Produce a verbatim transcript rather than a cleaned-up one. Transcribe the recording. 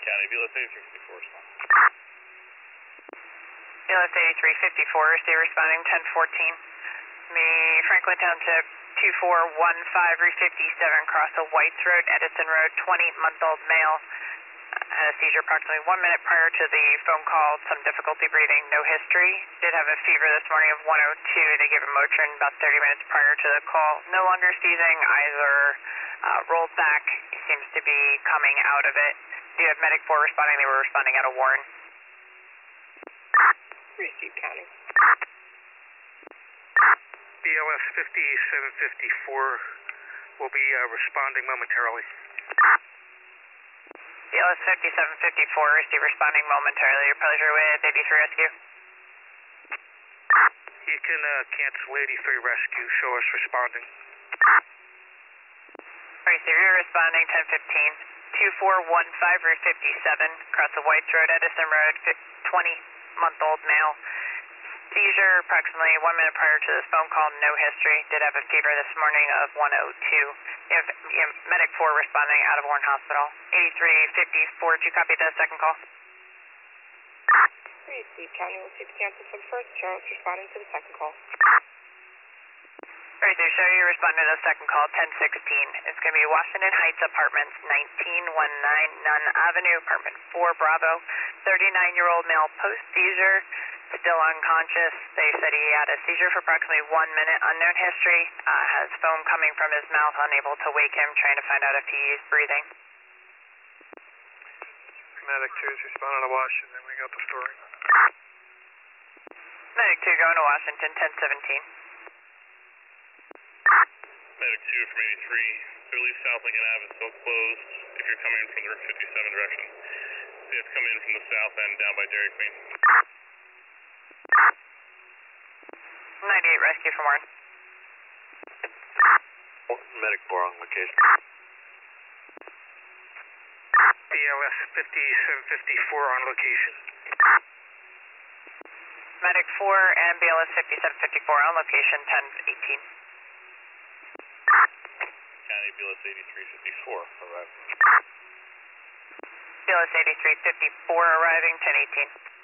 County, B L S eighty-three fifty-four respond. B L S eighty-three fifty-four, receive responding ten fourteen. Me, Franklin Township two four one five, Route fifty-seven, cross the Whites Road, Edison Road, twenty-month-old male. Had a seizure approximately one minute prior to the phone call, some difficulty breathing, no history. Did have a fever this morning of one oh two. They gave him Motrin about thirty minutes prior to the call. No longer seizing, eyes are uh, rolled back. He seems to be coming out of it. Do you have Medic four responding? They were responding out of Warren. Receive County. B L S fifty-seven fifty-four will be uh, responding momentarily. B L S fifty-seven fifty-four, receive responding momentarily. Your pleasure with eighty-three Rescue. You can uh, cancel eighty-three Rescue, show us responding. Receive, you're responding ten fifteen. two four one five, Route fifty-seven, across the Whites Road, Edison Road, twenty-month-old male. Seizure approximately one minute prior to this phone call, no history. Did have a fever this morning of one oh two. You have, you have Medic four responding out of Warren Hospital. eighty-three fifty-four, do you copy the second call? Receive County, we'll see the cancel for the first. Charles responding to the second call. Alright, so show you responding to the second call, ten sixteen. It's going to be Washington Heights Apartments, nineteen nineteen Nunn Avenue, apartment four Bravo. thirty-nine-year-old male post-seizure, still unconscious. They said he had a seizure for approximately one minute, unknown history, uh, has foam coming from his mouth, unable to wake him, trying to find out if he's breathing. Medic two is responding to Washington, we got the story. Medic two going to Washington, ten seventeen. Medic two from eighty-three, I believe South Lincoln Ave is still closed if you're coming from the Route fifty-seven direction. So you have to come in from the south end down by Dairy Queen. ninety-eight Rescue from Warren. Medic four on location. B L S fifty-seven fifty-four on location. Medic four and B L S fifty-seven fifty-four on location, ten eighteen. County, B L S eighty-three fifty-four arriving. B L S eighty-three fifty-four arriving, ten eighteen.